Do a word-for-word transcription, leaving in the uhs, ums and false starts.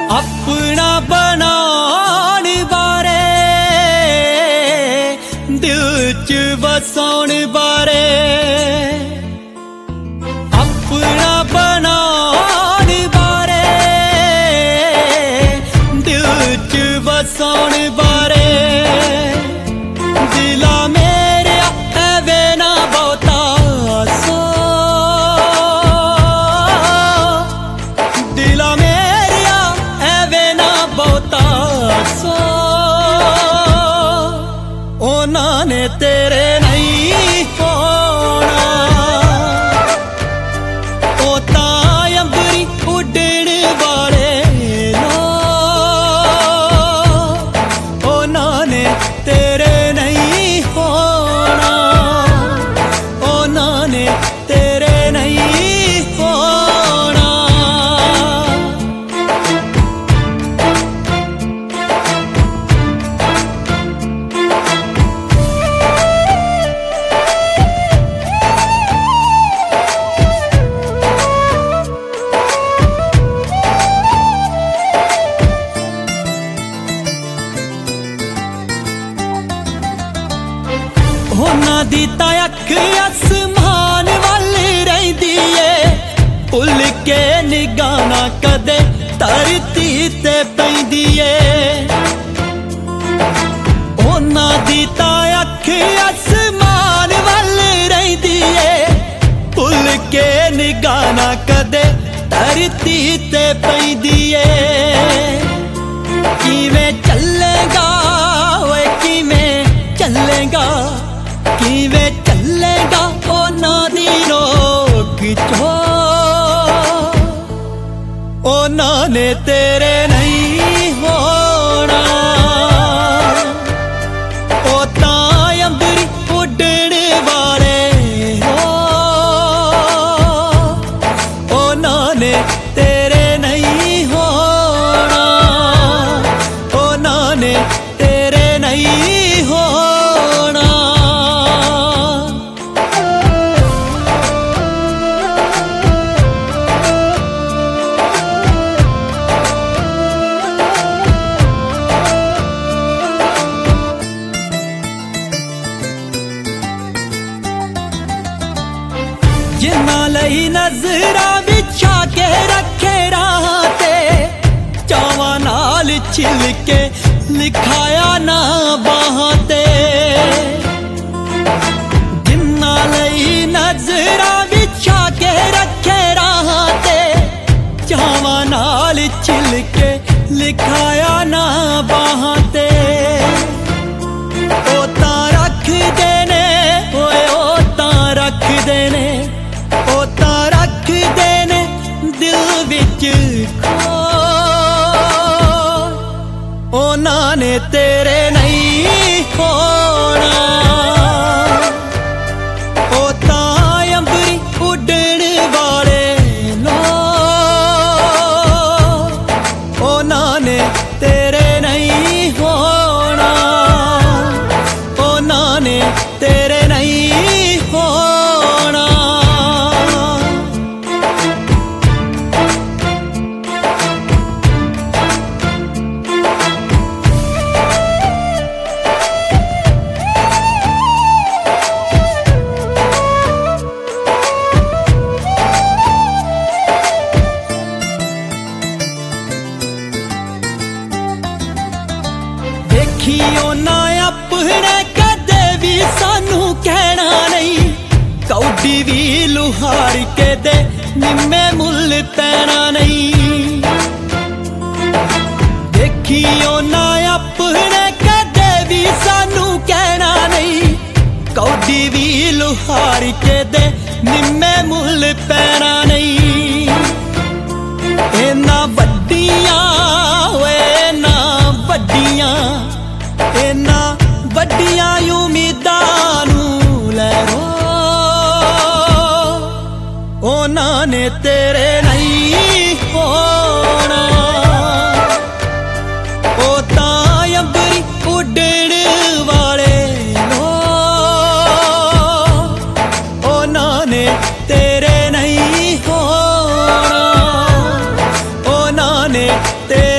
अपना बनाण बारे दिल च वसाउण बारे अपना बनाण बारे दिल च वसाउण बारे दिला मेरे एवे ना बहुता सो दिला मेरे एवे ना बहुता सो उन्हां ने तेरे नहीं होना ओ तां अंबरी उड्डण वाले लो उन्हां ने तेरे नहीं होना उन्हां ने तेरे नहीं होना। उन्हां दी तां अख आसमान वल रहिंदी ए भुल के निगाह ना कदे धरती ते पैंदी ए उन्हां दी तां अख आसमान वल रहिंदी ए भुल के निगाह ना कदे धरती ते पैंदी ए किवें चलेगा ओए किवें चलेगा किवें चलेगा उन्हां दी रोक चो उन्हां ने तेरे नहीं होना ओ तां अंबरी उड्डण वाले हो उन्हां ने तेरे नहीं होना उन्हां ने तेरे नहीं होना। जिन्हां लई नज़रां विछा के रखे राह ते चावां नाल छिल के लिखाया ना बाहां ते जिन्हां लई नज़रां विछा के रखे राह ते चावां नाल छिल के लिखाया ना बाहां ते ओ तां रखदे ने ओए ओ तां रखदे ने ओ तां रखदे ने दिल विच खो उन्हां ने तेरे नहीं होना ओ तां अंबरी उड्डण वाले लो उन्हां ने तेरे नहीं होना उन्हां ने तेरे नहीं होना। देखियो ना अपने कदे भी सानू कहना नहीं कौडी भी लुहार के दे निम्मे मुल पैना नहीं देखियो ना अपने कदे भी सानू कहना नहीं कौडी भी लुहार के दे निम्मे मुल पैना नहीं इन्ना वड्डियां ओए ना वड्डियां इन्ना वड्डियां उम्मीदां नू लै रो उन्हां ने तेरे नहीं होना ओ तां अंबरी उड्डण वाले लो उन्हां ने तेरे नहीं होना उन्हां ने तेरे